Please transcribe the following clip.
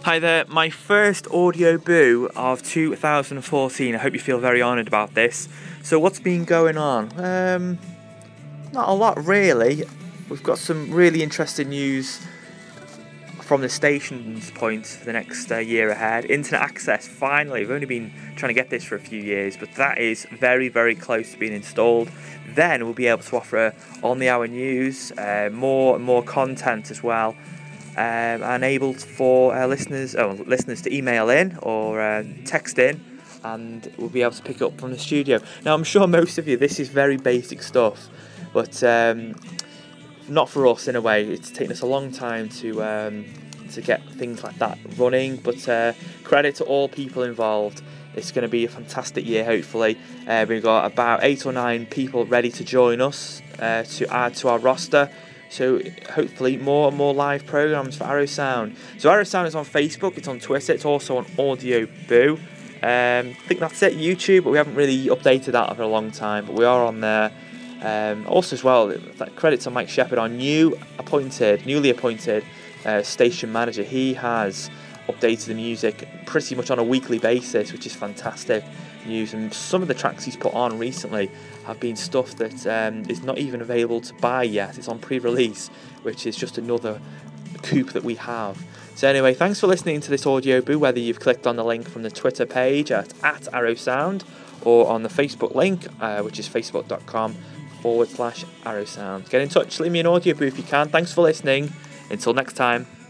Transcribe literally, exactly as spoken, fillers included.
Hi there, my first audio boo of two thousand fourteen. I hope you feel very honoured about this. So what's been going on? Um, not a lot really. We've got some really interesting news from the station's point for the next uh, year ahead. Internet access, finally. We've only been trying to get this for a few years, but that is very, very close to being installed. Then we'll be able to offer on-the-hour news, uh, more and more content as well. Um, and able for uh, listeners, oh, listeners to email in or uh, text in, and we'll be able to pick it up from the studio. Now, I'm sure most of you, this is very basic stuff, but um, not for us in a way. It's taken us a long time to um, to get things like that running, but uh, credit to all people involved. It's going to be a fantastic year, hopefully. Uh, we've got about eight or nine people ready to join us uh, to add to our roster. So hopefully more and more live programmes for Arrow Sound. So Arrow Sound is on Facebook, it's on Twitter, it's also on Audio Boo. Um, I think that's it, YouTube, but we haven't really updated that for a long time, but we are on there. Um, also as well, credit to Mike Shepherd, our new appointed, newly appointed uh, station manager. He has updated the music pretty much on a weekly basis, which is fantastic news. And some of the tracks he's put on recently have been stuff that um, is not even available to buy yet. It's on pre-release, which is just another coup that we have. So anyway, thanks for listening to this audio boo, whether you've clicked on the link from the Twitter page at, at Arrow Sound or on the Facebook link, uh, which is facebook.com forward slash Arrow Sound. Get in touch, leave me an audio boo if you can. Thanks for listening. Until next time.